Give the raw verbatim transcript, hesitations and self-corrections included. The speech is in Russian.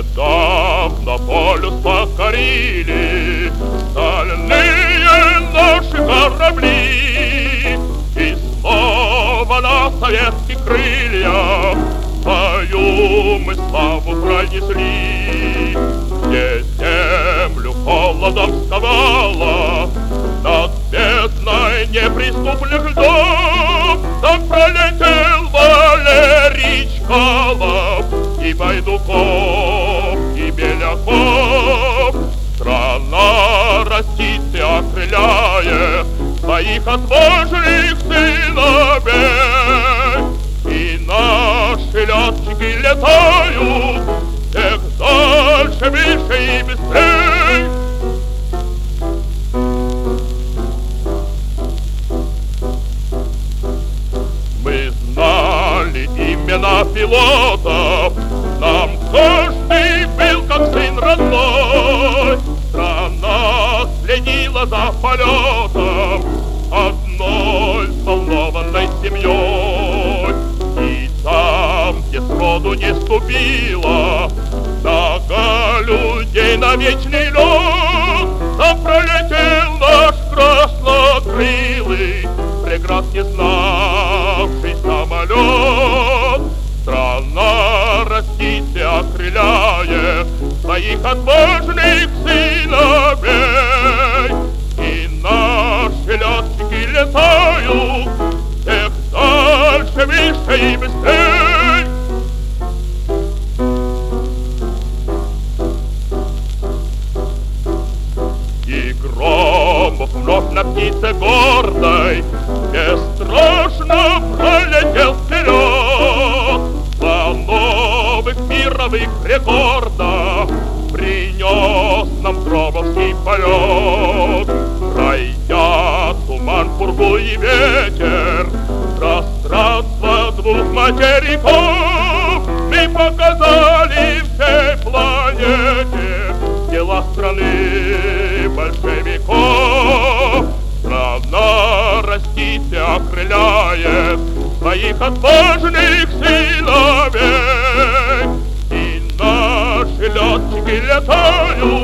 Недавно полюс покорили стальные наши корабли, и снова на советских крыльях свою мы славу пронесли. Где землю холодом сковала над бездной неприступных льдов, так пролетел Валерий Чкалов и Байдуков, и Беляков. Страна растит и окрыляет своих отважных сыновей, и наши летчики летают всех дальше, выше и быстрей. Мы знали имена пилотов, нам каждый был как сын родной. Страна следила за полетом одной взволнованной семьей. И там, где сроду не ступила нога людей на вечный лед, там пролетел наш краснокрылый, преград не знавший самолет. Страна растит и окрыляет своих отважных сыновей, и наши летчики летают всех дальше, выше и быстрей. И Громов вновь на птице гордой бесстрашно пролетел вперед. Два новых мировых рекорда принес нам громовский полет. Пройдя туман, пургу и ветер, пространство двух материков, мы показали всей планете дела страны большевиков. Страна растит и окрыляет своих отважных сыновей, и наши летчики летают